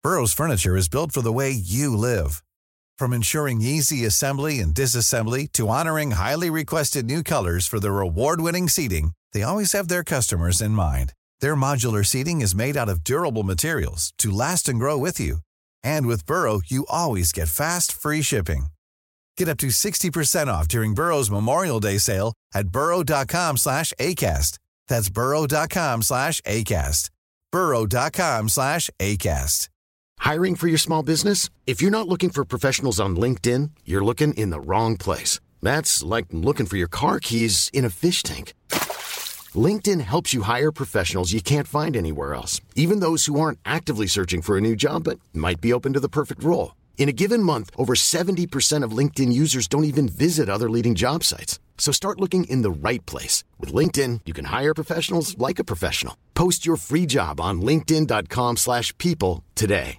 Burrow's furniture is built for the way you live. From ensuring easy assembly and disassembly to honoring highly requested new colors for their award-winning seating, they always have their customers in mind. Their modular seating is made out of durable materials to last and grow with you. And with Burrow, you always get fast, free shipping. Get up to 60% off during Burrow's Memorial Day sale at burrow.com/ACAST. That's burrow.com/ACAST. burrow.com/ACAST. Hiring for your small business? If you're not looking for professionals on LinkedIn, you're looking in the wrong place. That's like looking for your car keys in a fish tank. LinkedIn helps you hire professionals you can't find anywhere else, even those who aren't actively searching for a new job but might be open to the perfect role. In a given month, over 70% of LinkedIn users don't even visit other leading job sites. So start looking in the right place. With LinkedIn, you can hire professionals like a professional. Post your free job on linkedin.com/people today.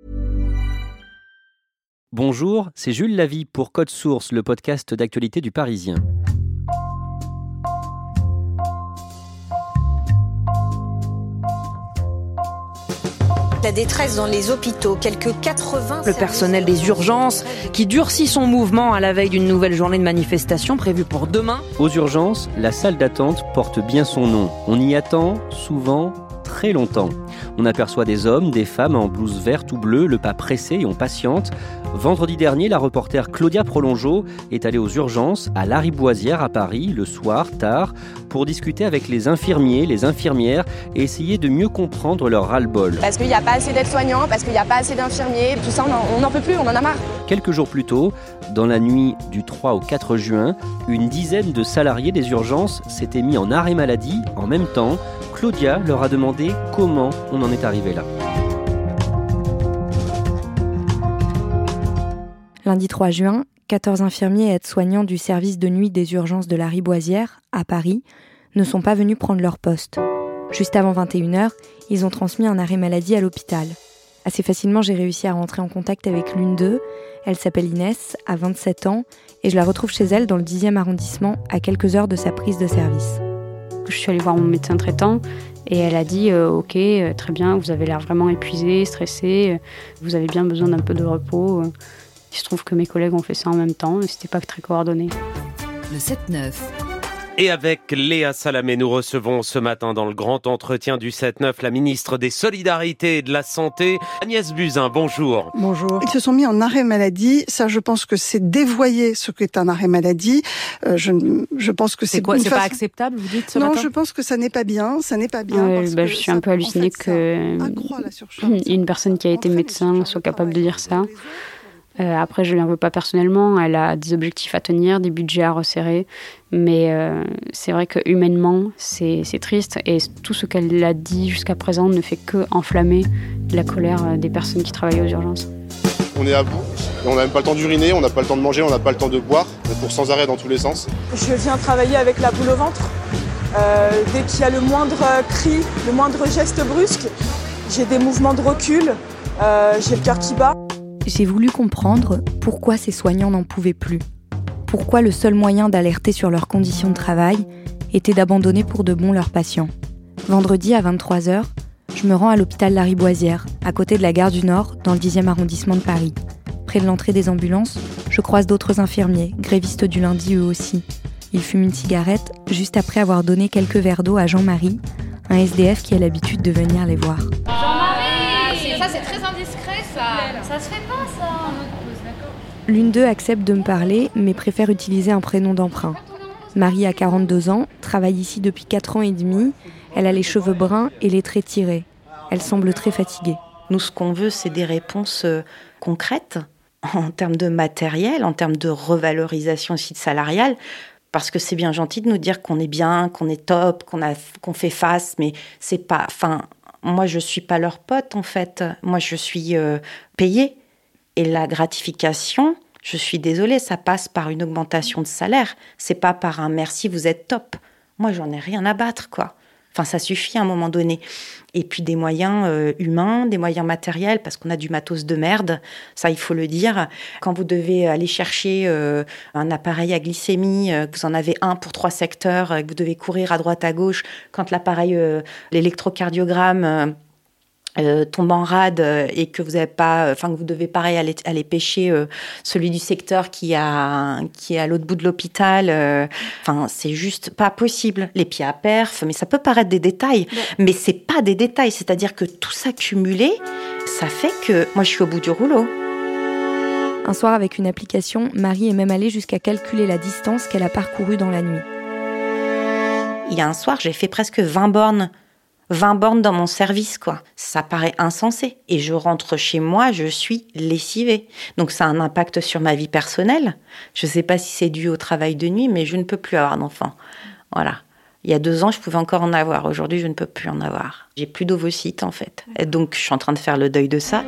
Bonjour, c'est Jules Lavie pour Code Source, le podcast d'actualité du Parisien. La détresse dans les hôpitaux, quelques 80... Le personnel des urgences qui durcit son mouvement à la veille d'une nouvelle journée de manifestation prévue pour demain. Aux urgences, la salle d'attente porte bien son nom. On y attend souvent très longtemps. On aperçoit des hommes, des femmes en blouse verte ou bleue, le pas pressé et on patiente. Vendredi dernier, la reporter Claudia Prolongeau est allée aux urgences à Lariboisière à Paris, le soir, tard, pour discuter avec les infirmiers, les infirmières et essayer de mieux comprendre leur ras-le-bol. Parce qu'il n'y a pas assez d'aides-soignants, parce qu'il n'y a pas assez d'infirmiers, tout ça on n'en peut plus, on en a marre. Quelques jours plus tôt, dans la nuit du 3 au 4 juin, une dizaine de salariés des urgences s'étaient mis en arrêt maladie en même temps. Claudia leur a demandé comment on en est arrivé là. Lundi 3 juin, 14 infirmiers et aides-soignants du service de nuit des urgences de Lariboisière, à Paris, ne sont pas venus prendre leur poste. Juste avant 21h, ils ont transmis un arrêt maladie à l'hôpital. Assez facilement, j'ai réussi à rentrer en contact avec l'une d'eux. Elle s'appelle Inès, a 27 ans, et je la retrouve chez elle dans le 10e arrondissement, à quelques heures de sa prise de service. Je suis allée voir mon médecin traitant et elle a dit ok, très bien, vous avez l'air vraiment épuisé, stressé, vous avez bien besoin d'un peu de repos. Il se trouve que mes collègues ont fait ça en même temps et c'était pas très coordonné. Le 7-9. Et avec Léa Salamé, nous recevons ce matin dans le grand entretien du 7-9 la ministre des Solidarités et de la Santé, Agnès Buzyn. Bonjour. Bonjour. Ils se sont mis en arrêt maladie. Ça, je pense que c'est dévoyer ce qu'est un arrêt maladie. Je pense que c'est quoi, c'est pas acceptable, vous dites ce Non, matin je pense que ça n'est pas bien. Ça n'est pas bien. Parce que je suis un peu hallucinée qu'une personne qui a été médecin soit capable de dire ça. Après, je ne l'en veux pas personnellement. Elle a des objectifs à tenir, des budgets à resserrer. Mais c'est vrai que humainement, c'est triste. Et tout ce qu'elle a dit jusqu'à présent ne fait que enflammer la colère des personnes qui travaillent aux urgences. On est à bout. Et on n'a même pas le temps d'uriner, on n'a pas le temps de manger, on n'a pas le temps de boire. On court sans arrêt dans tous les sens. Je viens travailler avec la boule au ventre. Dès qu'il y a le moindre cri, le moindre geste brusque, j'ai des mouvements de recul, j'ai le cœur qui bat. J'ai voulu comprendre pourquoi ces soignants n'en pouvaient plus. Pourquoi le seul moyen d'alerter sur leurs conditions de travail était d'abandonner pour de bon leurs patients. Vendredi à 23h, je me rends à l'hôpital Lariboisière, à côté de la gare du Nord, dans le 10e arrondissement de Paris. Près de l'entrée des ambulances, je croise d'autres infirmiers, grévistes du lundi eux aussi. Ils fument une cigarette juste après avoir donné quelques verres d'eau à Jean-Marie, un SDF qui a l'habitude de venir les voir. Jean-Marie, ça c'est très indiscret ça se fait pas ça. L'une d'eux accepte de me parler, mais préfère utiliser un prénom d'emprunt. Marie a 42 ans, travaille ici depuis 4 ans et demi. Elle a les cheveux bruns et les traits tirés. Elle semble très fatiguée. Nous, ce qu'on veut, c'est des réponses concrètes en termes de matériel, en termes de revalorisation aussi salariale. Parce que c'est bien gentil de nous dire qu'on est bien, qu'on est top, qu'on fait face, mais c'est pas... Moi, je suis pas leur pote, en fait. Moi, je suis payée. Et la gratification, je suis désolée, ça passe par une augmentation de salaire. C'est pas par un « merci, vous êtes top ». Moi, j'en ai rien à battre, quoi. Enfin, ça suffit à un moment donné. Et puis des moyens humains, des moyens matériels, parce qu'on a du matos de merde, ça il faut le dire. Quand vous devez aller chercher un appareil à glycémie, que vous en avez un pour 3 secteurs, que vous devez courir à droite à gauche, quand l'appareil, l'électrocardiogramme tombe en rade et que vous avez pas, que vous devez pareil aller pêcher celui du secteur qui est à l'autre bout de l'hôpital. C'est juste pas possible. Les pieds à perf, mais ça peut paraître des détails, mais c'est pas des détails. C'est-à-dire que tout ça cumulé, ça fait que moi je suis au bout du rouleau. Un soir, avec une application, Marie est même allée jusqu'à calculer la distance qu'elle a parcourue dans la nuit. Il y a un soir, j'ai fait presque 20 bornes dans mon service, quoi. Ça paraît insensé. Et je rentre chez moi, je suis lessivée. Donc ça a un impact sur ma vie personnelle. Je ne sais pas si c'est dû au travail de nuit, mais je ne peux plus avoir d'enfant. Voilà. Il y a 2 ans, je pouvais encore en avoir. Aujourd'hui, je ne peux plus en avoir. J'ai plus d'ovocytes, en fait. Et donc, je suis en train de faire le deuil de ça.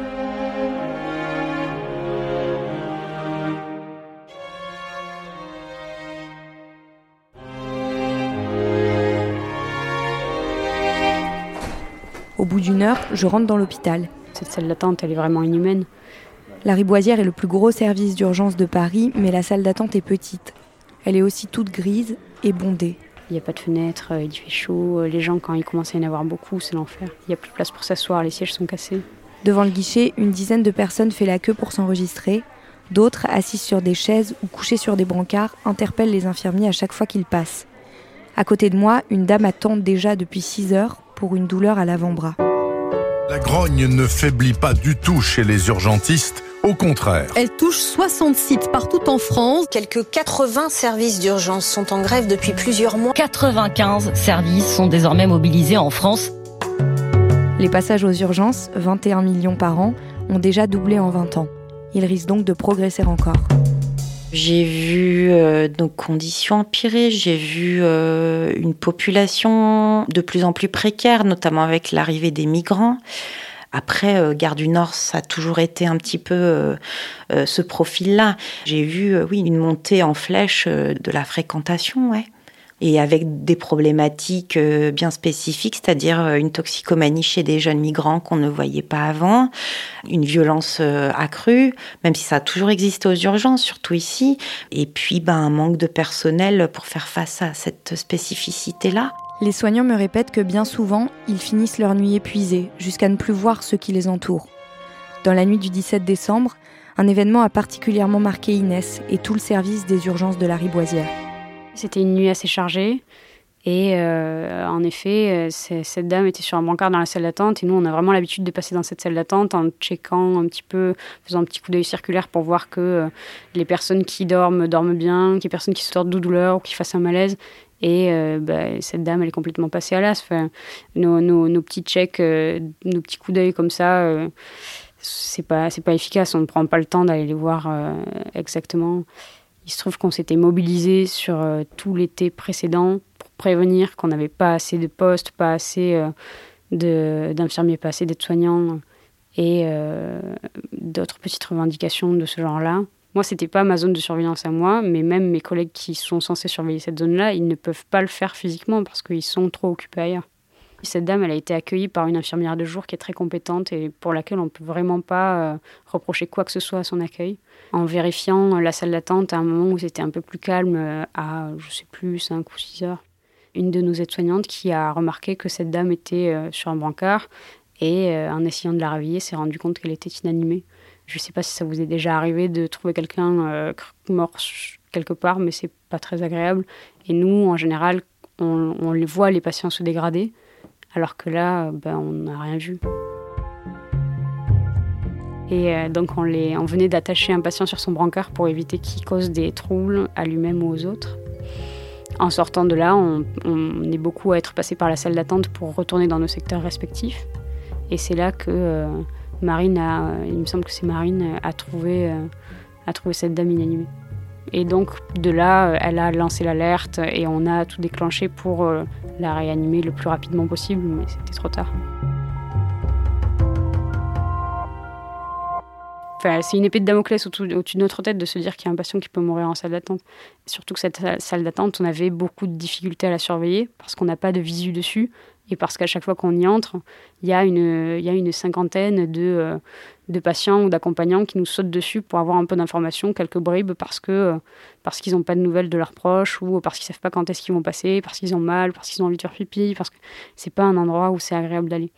Au bout d'1 heure, je rentre dans l'hôpital. Cette salle d'attente, elle est vraiment inhumaine. La Riboisière est le plus gros service d'urgence de Paris, mais la salle d'attente est petite. Elle est aussi toute grise et bondée. Il n'y a pas de fenêtre, il fait chaud. Les gens, quand ils commencent à y en avoir beaucoup, c'est l'enfer. Il n'y a plus de place pour s'asseoir, les sièges sont cassés. Devant le guichet, une dizaine de personnes fait la queue pour s'enregistrer. D'autres, assises sur des chaises ou couchées sur des brancards, interpellent les infirmiers à chaque fois qu'ils passent. À côté de moi, une dame attend déjà depuis 6 heures pour une douleur à l'avant-bras. La grogne ne faiblit pas du tout chez les urgentistes, au contraire. Elle touche 60 sites partout en France. Quelques 80 services d'urgence sont en grève depuis plusieurs mois. 95 services sont désormais mobilisés en France. Les passages aux urgences, 21 millions par an, ont déjà doublé en 20 ans. Ils risquent donc de progresser encore. J'ai vu nos conditions empirer, j'ai vu une population de plus en plus précaire, notamment avec l'arrivée des migrants. Après, Gare du Nord, ça a toujours été un petit peu ce profil-là. J'ai vu, une montée en flèche de la fréquentation, ouais. Et avec des problématiques bien spécifiques, c'est-à-dire une toxicomanie chez des jeunes migrants qu'on ne voyait pas avant, une violence accrue, même si ça a toujours existé aux urgences, surtout ici, et puis un manque de personnel pour faire face à cette spécificité-là. Les soignants me répètent que bien souvent, ils finissent leur nuit épuisés, jusqu'à ne plus voir ceux qui les entourent. Dans la nuit du 17 décembre, un événement a particulièrement marqué Inès et tout le service des urgences de la Riboisière. C'était une nuit assez chargée et en effet, cette dame était sur un brancard dans la salle d'attente et nous, on a vraiment l'habitude de passer dans cette salle d'attente en checkant un petit peu, faisant un petit coup d'œil circulaire pour voir que les personnes qui dorment bien, qu'il y ait personne qui sortent de douleur ou qui fassent un malaise. Et cette dame, elle est complètement passée à l'as. Enfin, nos petits checks, nos petits coups d'œil comme ça, c'est pas efficace. On ne prend pas le temps d'aller les voir exactement. Il se trouve qu'on s'était mobilisé sur tout l'été précédent pour prévenir qu'on n'avait pas assez de postes, pas assez d'infirmiers, pas assez d'aides-soignants et d'autres petites revendications de ce genre-là. Moi, c'était pas ma zone de surveillance à moi, mais même mes collègues qui sont censés surveiller cette zone-là, ils ne peuvent pas le faire physiquement parce qu'ils sont trop occupés ailleurs. Cette dame, elle a été accueillie par une infirmière de jour qui est très compétente et pour laquelle on ne peut vraiment pas reprocher quoi que ce soit à son accueil. En vérifiant la salle d'attente à un moment où c'était un peu plus calme, à, 5 ou 6 heures, une de nos aides-soignantes qui a remarqué que cette dame était sur un brancard et en essayant de la réveiller, s'est rendu compte qu'elle était inanimée. Je ne sais pas si ça vous est déjà arrivé de trouver quelqu'un mort quelque part, mais c'est pas très agréable. Et nous, en général, on les voit, les patients se dégrader, alors que là, on n'a rien vu. Et donc, on venait d'attacher un patient sur son brancard pour éviter qu'il cause des troubles à lui-même ou aux autres. En sortant de là, on est beaucoup à être passé par la salle d'attente pour retourner dans nos secteurs respectifs. Et c'est là que Marine il me semble que c'est Marine, a trouvé cette dame inanimée. Et donc, de là, elle a lancé l'alerte et on a tout déclenché pour la réanimer le plus rapidement possible, mais c'était trop tard. Enfin, c'est une épée de Damoclès au-dessus de notre tête de se dire qu'il y a un patient qui peut mourir en salle d'attente. Et surtout que cette salle d'attente, on avait beaucoup de difficultés à la surveiller parce qu'on n'a pas de visu dessus et parce qu'à chaque fois qu'on y entre, il y a une cinquantaine de patients ou d'accompagnants qui nous sautent dessus pour avoir un peu d'informations, quelques bribes parce qu'ils n'ont pas de nouvelles de leurs proches ou parce qu'ils ne savent pas quand est-ce qu'ils vont passer, parce qu'ils ont mal, parce qu'ils ont envie de faire pipi, parce que c'est pas un endroit où c'est agréable d'aller.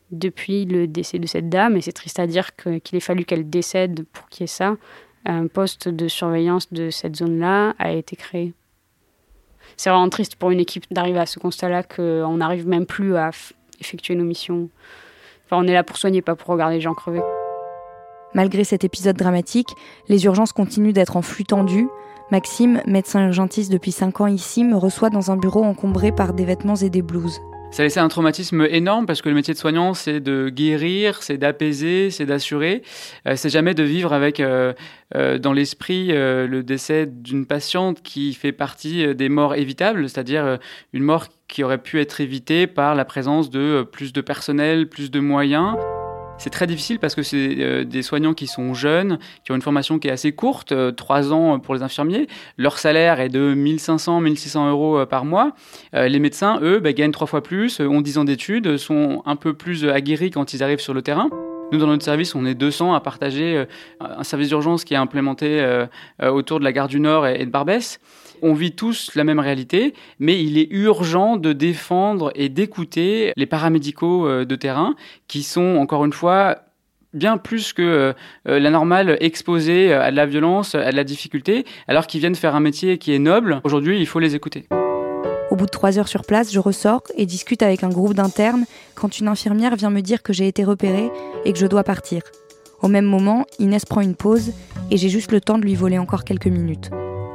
Depuis le décès de cette dame, et c'est triste à dire qu'il ait fallu qu'elle décède pour qu'il y ait ça, un poste de surveillance de cette zone-là a été créé. C'est vraiment triste pour une équipe d'arriver à ce constat-là qu'on n'arrive même plus à effectuer nos missions. Enfin, on est là pour soigner, pas pour regarder les gens crever. Malgré cet épisode dramatique, les urgences continuent d'être en flux tendu. Maxime, médecin urgentiste depuis 5 ans ici, me reçoit dans un bureau encombré par des vêtements et des blouses. Ça a laissé un traumatisme énorme parce que le métier de soignant, c'est de guérir, c'est d'apaiser, c'est d'assurer. C'est jamais de vivre avec dans l'esprit le décès d'une patiente qui fait partie des morts évitables, c'est-à-dire une mort qui aurait pu être évitée par la présence de plus de personnel, plus de moyens. C'est très difficile parce que c'est des soignants qui sont jeunes, qui ont une formation qui est assez courte, 3 ans pour les infirmiers. Leur salaire est de 1 500, 1 600 euros par mois. Les médecins, eux, gagnent 3 fois plus, ont 10 ans d'études, sont un peu plus aguerris quand ils arrivent sur le terrain. Nous, dans notre service, on est 200 à partager un service d'urgence qui est implémenté autour de la gare du Nord et de Barbès. On vit tous la même réalité, mais il est urgent de défendre et d'écouter les paramédicaux de terrain qui sont, encore une fois, bien plus que la normale exposés à de la violence, à de la difficulté, alors qu'ils viennent faire un métier qui est noble. Aujourd'hui, il faut les écouter. Au bout de 3 heures sur place, je ressors et discute avec un groupe d'internes quand une infirmière vient me dire que j'ai été repérée et que je dois partir. Au même moment, Inès prend une pause et j'ai juste le temps de lui voler encore quelques minutes.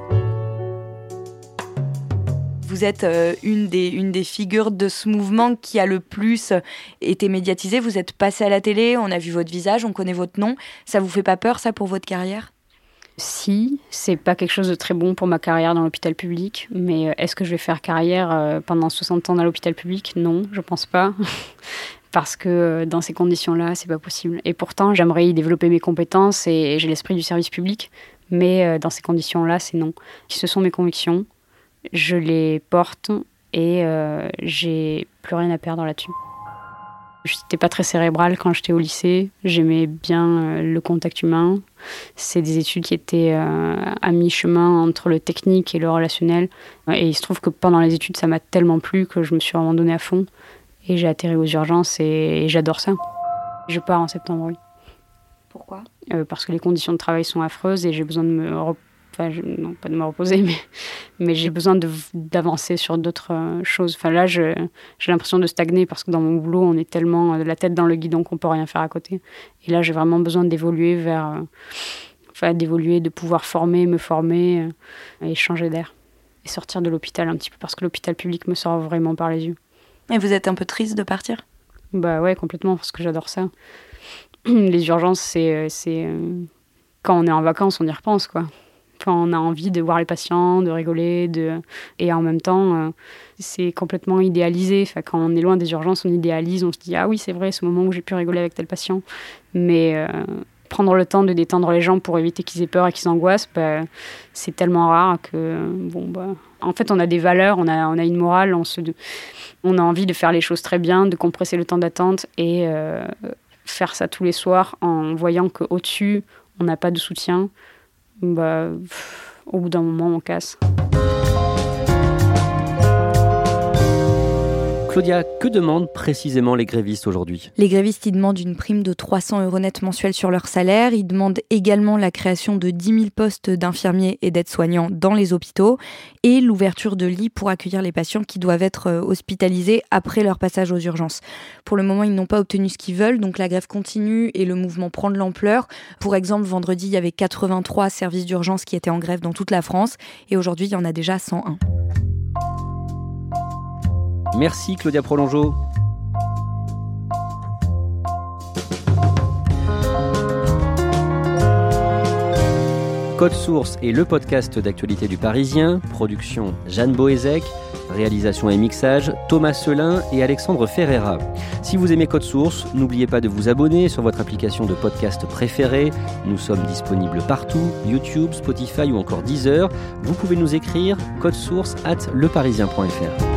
Vous êtes une des figures de ce mouvement qui a le plus été médiatisé. Vous êtes passé à la télé, on a vu votre visage, on connaît votre nom. Ça vous fait pas peur, ça, pour votre carrière ? Si, c'est pas quelque chose de très bon pour ma carrière dans l'hôpital public. Mais est-ce que je vais faire carrière pendant 60 ans dans l'hôpital public ? Non, je pense pas. Parce que dans ces conditions-là, c'est pas possible. Et pourtant, j'aimerais y développer mes compétences et j'ai l'esprit du service public. Mais dans ces conditions-là, c'est non. Ce sont mes convictions. Je les porte et j'ai plus rien à perdre là-dessus. Je n'étais pas très cérébrale quand j'étais au lycée. J'aimais bien le contact humain. C'est des études qui étaient à mi-chemin entre le technique et le relationnel. Et il se trouve que pendant les études, ça m'a tellement plu que je me suis vraiment donnée à fond. Et j'ai atterri aux urgences et j'adore ça. Je pars en septembre, oui. Pourquoi ? Parce que les conditions de travail sont affreuses et j'ai besoin de me non, pas de me reposer, mais j'ai besoin d'avancer sur d'autres choses. Enfin, là, j'ai l'impression de stagner parce que dans mon boulot, on est tellement la tête dans le guidon qu'on ne peut rien faire à côté. Et là, j'ai vraiment besoin d'évoluer de pouvoir me former et changer d'air. Et sortir de l'hôpital un petit peu parce que l'hôpital public me sort vraiment par les yeux. Et vous êtes un peu triste de partir ? Bah ouais, complètement, parce que j'adore ça. Les urgences, c'est quand on est en vacances, on y repense, quoi. Enfin, on a envie de voir les patients, de rigoler, et en même temps, c'est complètement idéalisé. Enfin, quand on est loin des urgences, on idéalise, on se dit « Ah oui, c'est vrai, ce moment où j'ai pu rigoler avec tel patient ». Mais prendre le temps de détendre les gens pour éviter qu'ils aient peur et qu'ils angoissent, c'est tellement rare que... En fait, on a des valeurs, on a une morale, on a envie de faire les choses très bien, de compresser le temps d'attente et faire ça tous les soirs en voyant qu'au-dessus, on n'a pas de soutien. Au bout d'un moment, on casse. Claudia, que demandent précisément les grévistes aujourd'hui ? Les grévistes, ils demandent une prime de 300 € net mensuels sur leur salaire. Ils demandent également la création de 10 000 postes d'infirmiers et d'aides-soignants dans les hôpitaux et l'ouverture de lits pour accueillir les patients qui doivent être hospitalisés après leur passage aux urgences. Pour le moment, ils n'ont pas obtenu ce qu'ils veulent, donc la grève continue et le mouvement prend de l'ampleur. Pour exemple, vendredi, il y avait 83 services d'urgence qui étaient en grève dans toute la France et aujourd'hui, il y en a déjà 101. Merci Claudia Prolongeau. Code Source est le podcast d'actualité du Parisien. Production Jeanne Boézek. Réalisation et mixage Thomas Selin et Alexandre Ferreira. Si vous aimez Code Source, n'oubliez pas de vous abonner sur votre application de podcast préférée. Nous sommes disponibles partout, YouTube, Spotify ou encore Deezer. Vous pouvez nous écrire codesource@leparisien.fr.